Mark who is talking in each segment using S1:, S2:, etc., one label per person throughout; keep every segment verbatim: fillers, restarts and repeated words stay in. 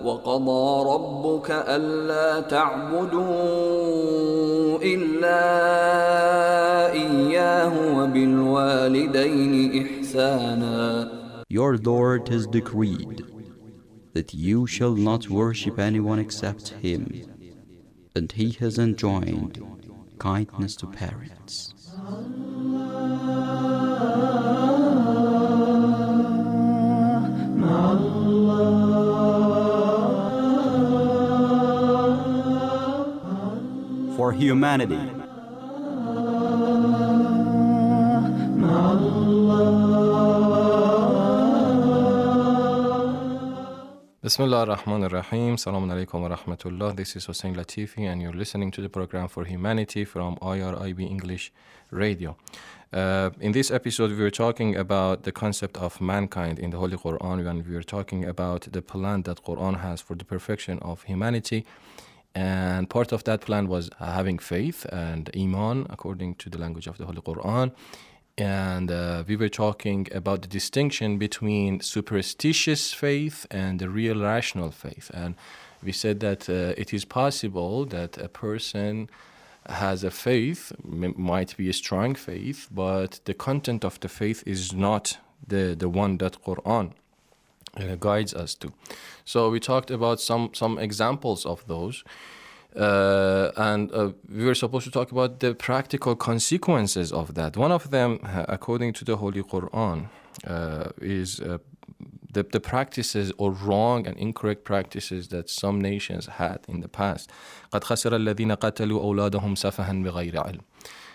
S1: وقضى ربك ألا تعبدوا إلا إياه وبالوالدين إحسانا.
S2: Your Lord has decreed that you shall not worship anyone except Him, and He has enjoined kindness to parents. For humanity.
S3: Bismillah ar-Rahman ar-Rahim. Assalamu alaikum wa rahmatullah. This is Hussein Latifi and you're listening to the program For Humanity from I R I B English Radio. Uh, in this episode, we were talking about the concept of mankind in the Holy Quran, and we were talking about the plan that Quran has for the perfection of humanity. And part of that plan was having faith and iman according to the language of the Holy Quran. And uh, we were talking about the distinction between superstitious faith and the real rational faith. And we said that uh, it is possible that a person has a faith, m- might be a strong faith, but the content of the faith is not the, the one that Quran uh, guides us to. So we talked about some, some examples of those. Uh, and uh, we were supposed to talk about the practical consequences of that. One of them, uh, according to the Holy Quran, uh, is uh, the, the practices or wrong and incorrect practices that some nations had in the past. قَدْ خَسِرَ الَّذِينَ قَتَلُوا أَوْلَادَهُمْ سَفَهًا بِغَيْرِ عِلْمٍ.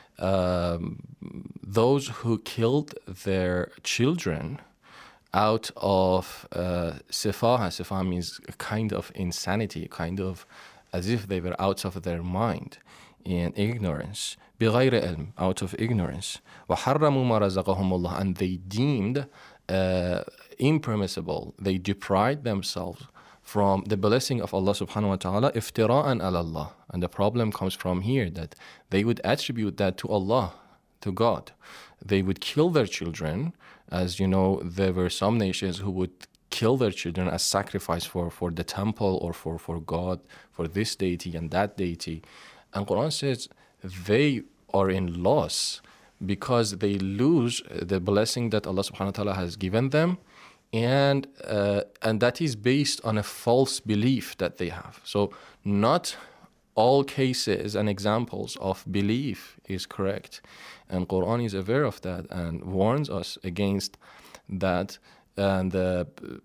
S3: Um, those who killed their children out of uh, sifaha. Sifaha means a kind of insanity, a kind of as if they were out of their mind in ignorance. بغير علم, out of ignorance. وحرموا ما رزقهم الله, and they deemed uh, impermissible, they deprived themselves from the blessing of Allah subhanahu wa ta'ala, iftira'an ala Allah. And the problem comes from here, that they would attribute that to Allah, to God. They would kill their children. As you know, there were some nations who would kill their children as sacrifice for, for the temple or for, for God, for this deity and that deity. And Quran says they are in loss because they lose the blessing that Allah subhanahu wa ta'ala has given them, and uh, and that is based on a false belief that they have. So not all cases and examples of belief is correct. And Quran is aware of that and warns us against that. And uh,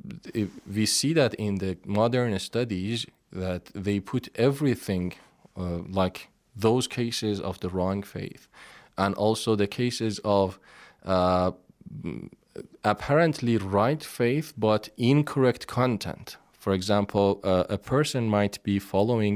S3: we see that in the modern studies that they put everything uh, like those cases of the wrong faith and also the cases of uh, apparently right faith but incorrect content. For example, uh, a person might be following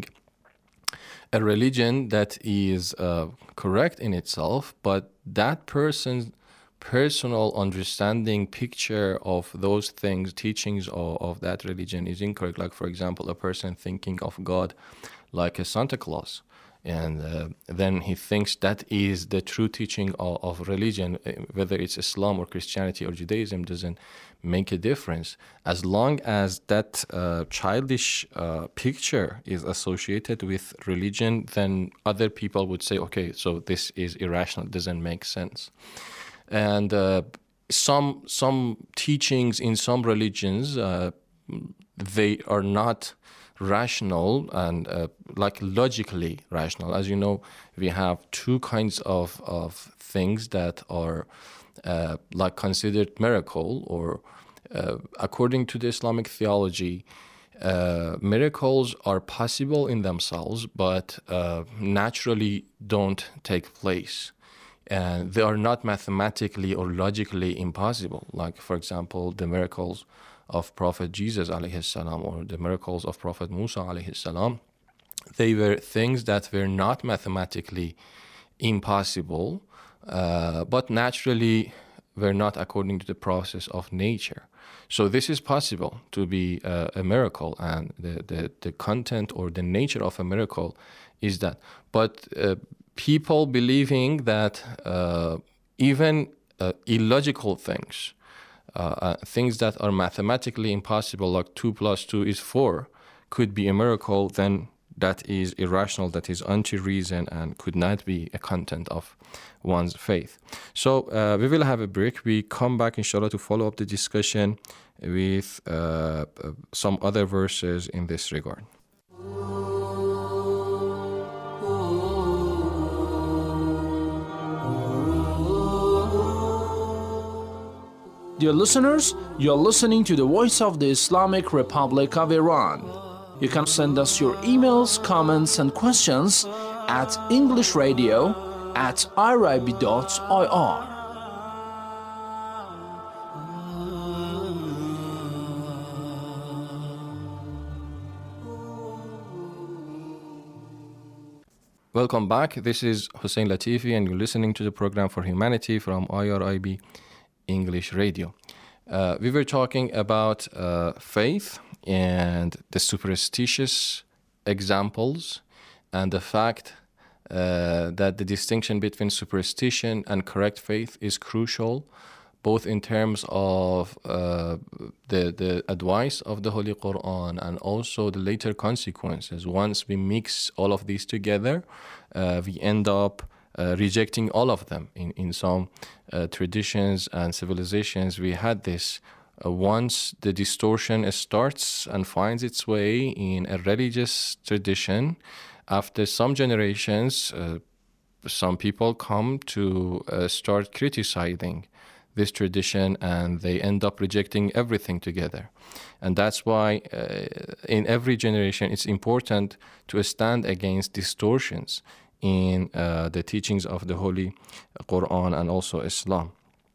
S3: a religion that is uh, correct in itself, but that person's personal understanding, picture of those things, teachings of, of that religion is incorrect. Like, for example, a person thinking of God like a Santa Claus. And uh, then he thinks that is the true teaching of, of religion, whether it's Islam or Christianity or Judaism doesn't make a difference. As long as that uh, childish uh, picture is associated with religion, then other people would say, okay, so this is irrational, doesn't make sense. And uh, some some teachings in some religions, uh, they are not rational and uh, like logically rational. As you know, we have two kinds of, of things that are uh, like considered miracle, or uh, according to the Islamic theology, uh, miracles are possible in themselves, but uh, naturally don't take place. And they are not mathematically or logically impossible. Like, for example, the miracles of Prophet Jesus alayhi salam or the miracles of Prophet Musa alayhi salam, they were things that were not mathematically impossible, uh, but naturally were not according to the process of nature. So this is possible to be uh, a miracle, and the, the, the content or the nature of a miracle is that. But uh, people believing that uh, even uh, illogical things, uh, uh, things that are mathematically impossible, like two plus two is four, could be a miracle, then that is irrational, that is anti-reason, and could not be a content of one's faith. So uh, we will have a break. We come back, inshallah, to follow up the discussion with uh, some other verses in this regard.
S4: Dear listeners, you are listening to the voice of the Islamic Republic of Iran. You can send us your emails, comments, and questions at englishradio at irib dot I R.
S3: Welcome back. This is Hussein Latifi, and you're listening to the program for humanity from I R I B English Radio. Uh, we were talking about uh, faith and the superstitious examples, and the fact uh, that the distinction between superstition and correct faith is crucial, both in terms of uh, the, the advice of the Holy Quran and also the later consequences. Once we mix all of these together, uh, we end up Uh, rejecting all of them. In, in some uh, traditions and civilizations, we had this. Uh, once the distortion starts and finds its way in a religious tradition, after some generations, uh, some people come to uh, start criticizing this tradition, and they end up rejecting everything together. And that's why uh, in every generation it's important to stand against distortions in uh, the teachings of the Holy Quran and also Islam.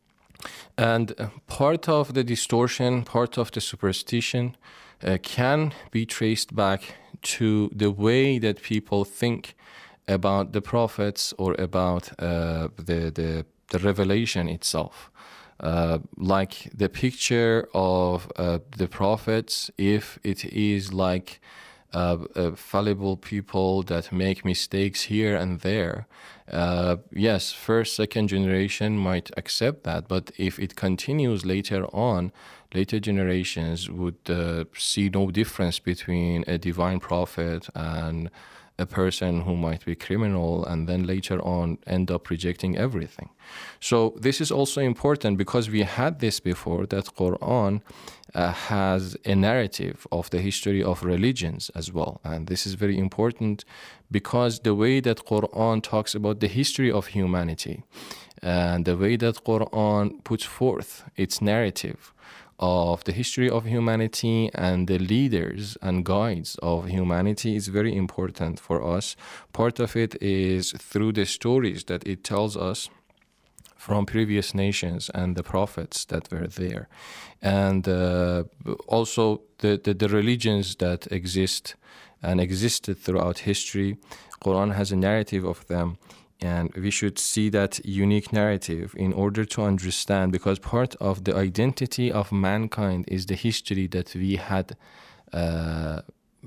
S3: And part of the distortion, part of the superstition uh, can be traced back to the way that people think about the prophets or about uh, the, the, the revelation itself. Uh, like the picture of uh, the prophets, if it is like Uh, uh, fallible people that make mistakes here and there. Uh, yes, first, second generation might accept that, but if it continues later on, later generations would uh, see no difference between a divine prophet and a person who might be criminal, and then later on end up rejecting everything. So this is also important because we had this before, that Quran uh, has a narrative of the history of religions as well. And this is very important because the way that Quran talks about the history of humanity and the way that Quran puts forth its narrative of the history of humanity and the leaders and guides of humanity is very important for us. Part of it is through the stories that it tells us from previous nations and the prophets that were there. And uh, also the, the, the religions that exist and existed throughout history. Quran has a narrative of them. And we should see that unique narrative in order to understand, because part of the identity of mankind is the history that we had, uh,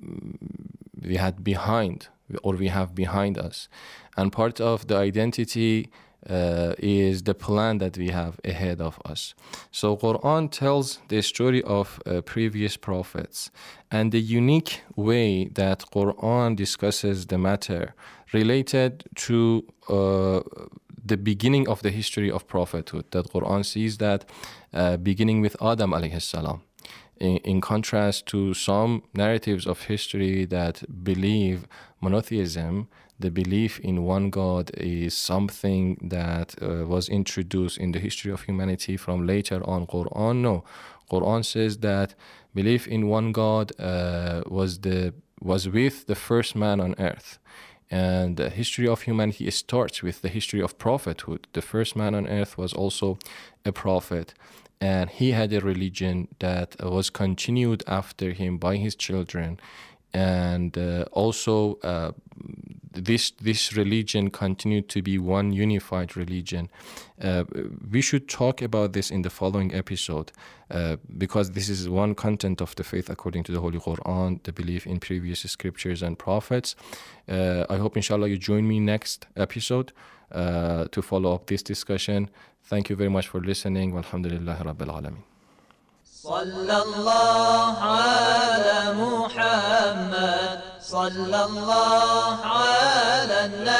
S3: we had behind, or we have behind us, and part of the identity uh, is the plan that we have ahead of us. So Quran tells the story of uh, previous prophets, and the unique way that Quran discusses the matter related to uh, the beginning of the history of prophethood, that Quran sees that uh, beginning with Adam alayhi salam, in, in contrast to some narratives of history that believe monotheism, the belief in one God is something that uh, was introduced in the history of humanity from later on. Quran, no. Quran says that belief in one God uh, was the was with the first man on earth. And the history of humanity starts with the history of prophethood. The first man on earth was also a prophet, and he had a religion that was continued after him by his children. And uh, also uh, this this religion continued to be one unified religion. Uh, we should talk about this in the following episode uh, because this is one content of the faith according to the Holy Quran, the belief in previous scriptures and prophets. Uh, I hope inshallah you join me next episode uh, to follow up this discussion. Thank you very much for listening. Walhamdulillahi Rabbil Alameen.
S5: صلى الله على محمد محمد صلى الله على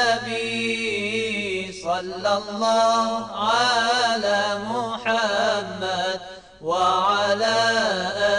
S5: النبي صلى الله على محمد وعلى